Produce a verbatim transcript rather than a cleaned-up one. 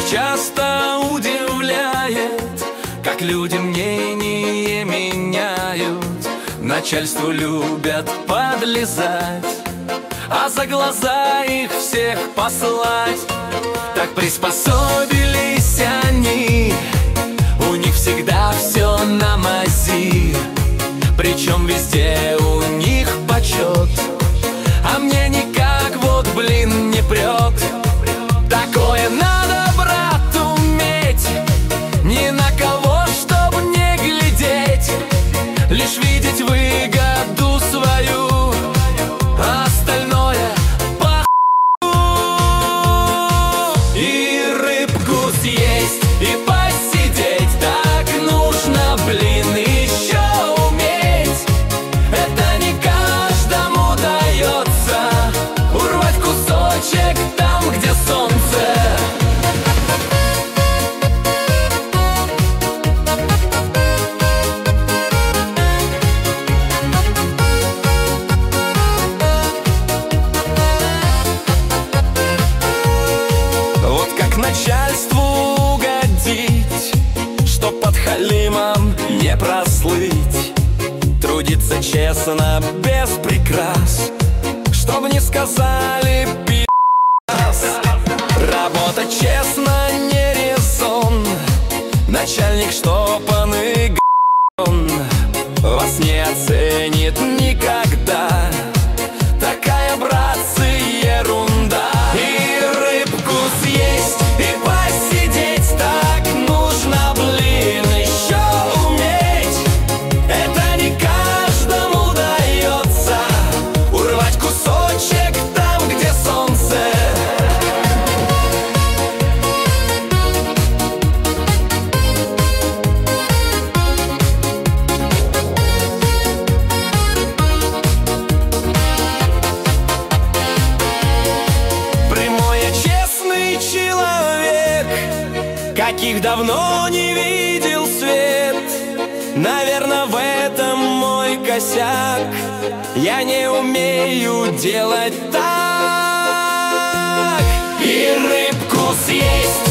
часто удивляет, как люди мнение меняют. Начальству любят подлизать, а за глаза их всех послать. Так приспособились они, у них всегда все на мази, причем везде у них почет, а мне никак вот, блин, не прет. Такое надо, брат, уметь, ни на кого, чтоб не глядеть, лишь видеть выгоду свою, а остальное похуй. И рыбку съесть, и посидеть, так нужно, блин, еще уметь. Это не каждому дается, урвать кусочек там, где солнце. Вот как начальству угодить, чтоб под халимом не прослыть, трудиться честно, без прикрас, чтоб не сказали пи***ас. Работать честно не резон, начальник штопанный г***н вас не оценит никогда. Такая, братцы, ерунда. И рыбку съесть, и посидеть, так нужно, блин, еще уметь. Это не каждому дается, урвать кусочек там, где солнце. Прямой и честный человек, каких давно не видел свет. Наверное, в этом мой косяк, я не умею делать так. И рыбку съесть,